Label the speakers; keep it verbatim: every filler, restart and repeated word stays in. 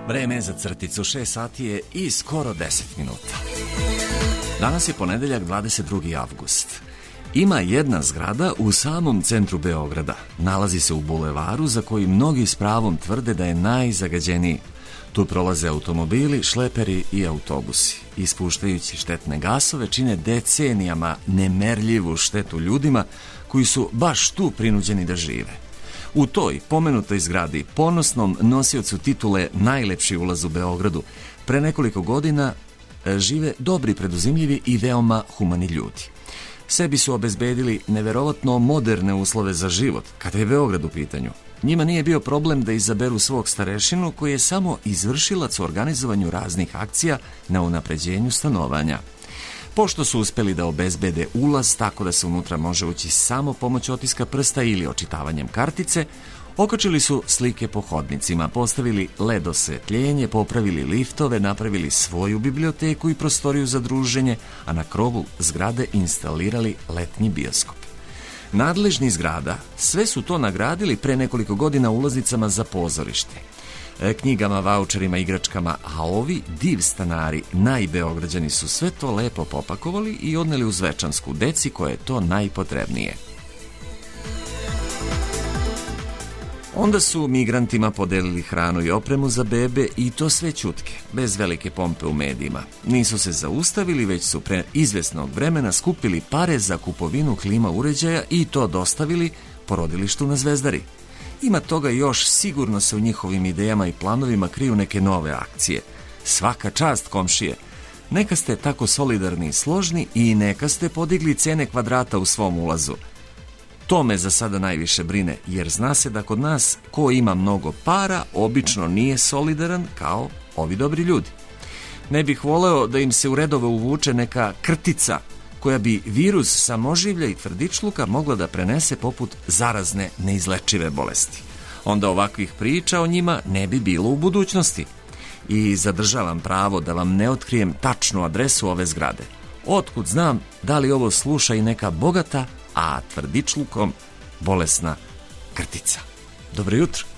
Speaker 1: Vreme za crticu, šest sati je i skoro deset minuta. Danas je ponedeljak, dvadeset drugi avgust. Ima jedna zgrada u samom centru Beograda. Nalazi se u bulevaru za koji mnogi s pravom tvrde da je najzagađeniji. Tu prolaze automobili, šleperi i autobusi. Ispuštajući štetne gasove čine decenijama nemerljivu štetu ljudima koji su baš tu prinuđeni da žive. U toj pomenutoj zgradi, ponosnom nosiocu titule najlepši ulaz u Beogradu, pre nekoliko godina žive dobri, preduzimljivi i veoma humani ljudi. Sebi su obezbedili neverovatno moderne uslove za život, kada je Beograd u pitanju. Njima nije bio problem da izaberu svog starešinu koji je samo izvršilac u organizovanju raznih akcija na unapređenju stanovanja. Pošto su uspeli da obezbede ulaz tako da se unutra može ući samo pomoć otiska prsta ili očitavanjem kartice, okačili su slike po hodnicima, postavili led osvetljenje, popravili liftove, napravili svoju biblioteku i prostoriju za druženje, a na krovu zgrade instalirali letnji bioskop. Nadležni zgrada sve su to nagradili pre nekoliko godina ulaznicama za pozorište, knjigama, vaučerima, igračkama, a ovi div stanari, najbeograđani, su sve to lepo popakovali i odneli u Zvečansku deci koje je to najpotrebnije. Onda su migrantima podelili hranu i opremu za bebe i to sve ćutke, bez velike pompe u medijima. Nisu se zaustavili, već su pre izvesnog vremena skupili pare za kupovinu klima uređaja i to dostavili porodilištu na Zvezdari. Ima toga još, sigurno se u njihovim idejama i planovima kriju neke nove akcije. Svaka čast, komšije. Neka ste tako solidarni i složni i neka ste podigli cene kvadrata u svom ulazu. To me za sada najviše brine, jer zna se da kod nas ko ima mnogo para obično nije solidaran kao ovi dobri ljudi. Ne bih voleo da im se u redove uvuče neka krtica koja bi virus samoživlja i tvrdičluka mogla da prenese poput zarazne neizlečive bolesti. Onda ovakvih priča o njima ne bi bilo u budućnosti. I zadržavam pravo da vam ne otkrijem tačnu adresu ove zgrade. Otkud znam da li ovo sluša i neka bogata, a tvrdičlukom bolesna krtica. Dobro jutro.